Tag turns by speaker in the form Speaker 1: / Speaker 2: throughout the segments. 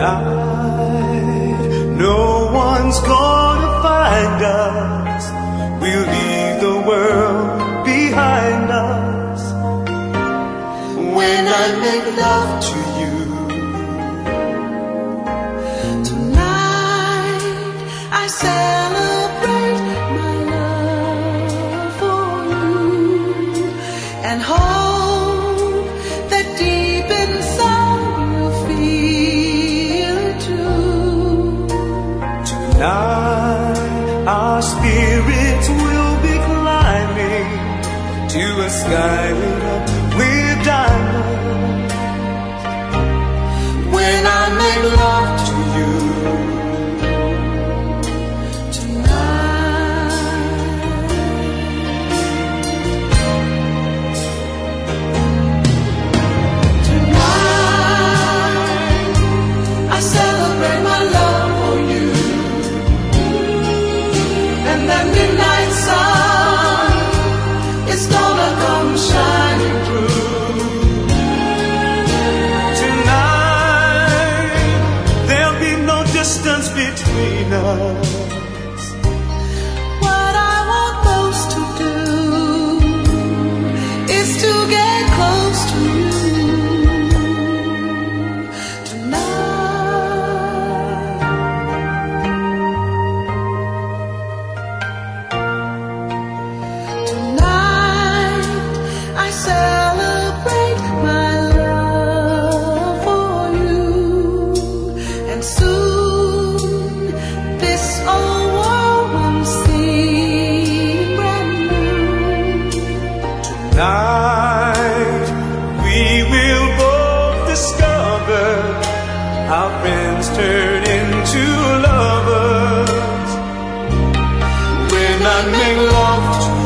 Speaker 1: Tonight, no one's gonna find us. We'll leave the world behind us. When I make love to you,
Speaker 2: tonight I celebrate my love for you and hope that deep inside you'll feel it too.
Speaker 1: Tonight our spirits will be climbing to a sky lit up with diamonds. When I make love to you shining through. Tonight there'll be no distance between us.
Speaker 2: What I want most to do is to get close to you tonight. Tonight I celebrate my love for you, and soon this old world will seem brand new.
Speaker 1: Tonight we will both discover our friends turn into lovers. When I make love to you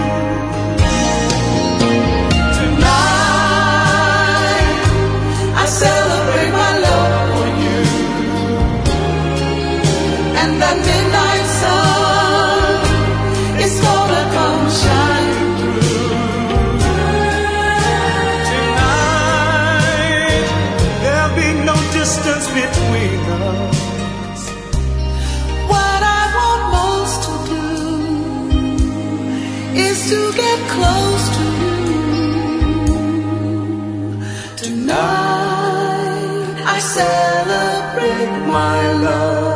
Speaker 1: celebrate my love for you, and that midnight sun is gonna come shining through. Tonight there'll be no distance between us.
Speaker 2: What I want most to do is to get close to you tonight. I celebrate my love.